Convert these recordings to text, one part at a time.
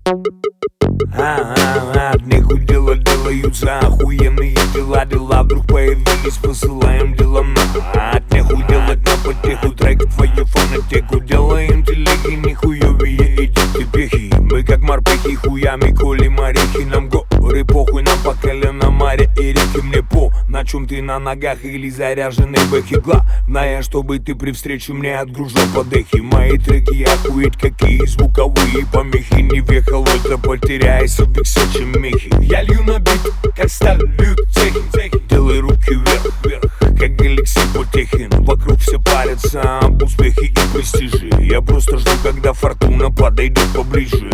От нехуй дела делаются охуенные дела. Дела вдруг появились, посылаем дела на. От нехуй делать на потеху, трек в твою фонотеку. Делаем телеги, нихуевые эти пехи. Мы как морпехи, хуями колем орехи. Нам горы похуй, нам по колено море и реки. Мне по, на чем ты на ногах или заряженный бэхи. Главное, чтобы ты при встрече мне отгружал подехи. Мои треки охуеть какие звуковые помехи. Не въехал ультра, потеряйся в биксече мехи. Я лью на бит, как сталь льют цехи. Делай руки вверх, как Алексей Потехин. Вокруг все парятся об успехе и престиже. Я просто жду, когда фортуна подойдет поближе.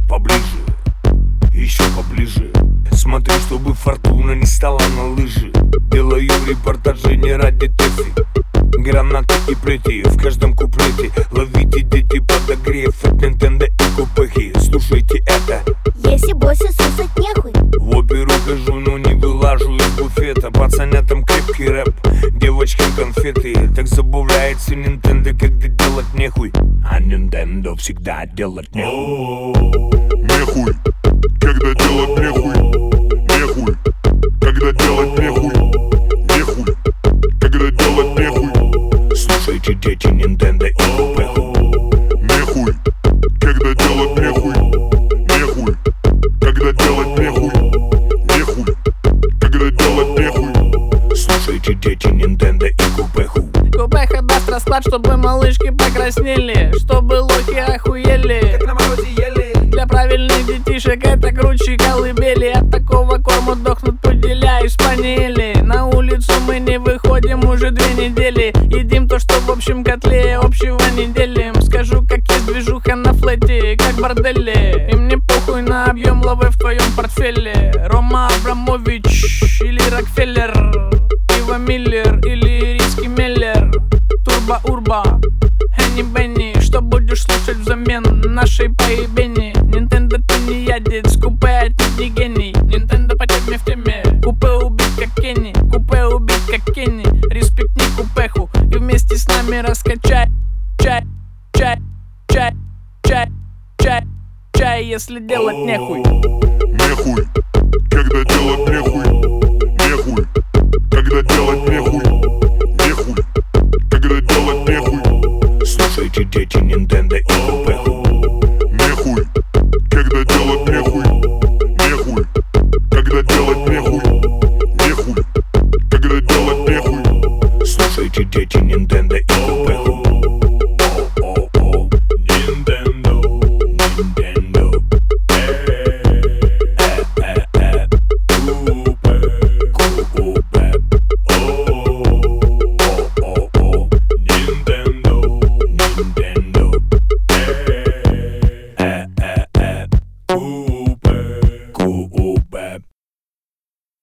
Еще поближе. Смотрю, чтобы фортуна не стала на лыжи. Делаю репортажи не ради тэфи. Гранаты и плети в каждом куплете. Ловите, дети, подогрев от Nintendo и купехи. Слушайте это. Если босса сосать нехуй. В оперу хожу, но не вылажу из буфета. Пацанятам крепкий рэп, девочкам конфеты. Так забавляется Nintendo, когда делать нехуй. А Nintendo всегда делать нехуй. Нехуй, когда делать нехуй. Нехуй, когда делать нехуй. Нехуй, когда делать нехуй. Слушайте, дети, Nintendo и купеху. Нехуй, когда делать нехуй. Нехуй, когда делать нехуй. Нехуй, когда делать нехуй. Слушайте, дети, Nintendo и купеху. Купеха даст расклад, чтобы малышки покраснели, чтобы лохи охуели. Как на морозе ели. Для правильных детишек это круче колыбели. От такого корма дохнут пуделя и шпанели. На улицу мы не выходим уже 2 недели. Едим то, что в общем котле общего не делим. Скажу, как есть движуха на флете, как борделе. И мне похуй на объем лавы в твоем портфеле. Рома Абрамович или Рокфеллер, Ива Миллер или Риски Меллер. Турбо Урба, Хенни Бенни. Что будешь слушать взамен нашей поебени? Nintendo ты не ядец, купе ты не гений. Nintendo по теме в теме. Купе убит как Кенни, купе убит как Кенни. Респектни купеху и вместе с нами раскачай. Чай, если делать нехуй. Нехуй, когда делать нехуй. Нехуй, когда делать нехуй. Нехуй, когда делать нехуй. Слушайте, дети, Nintendo и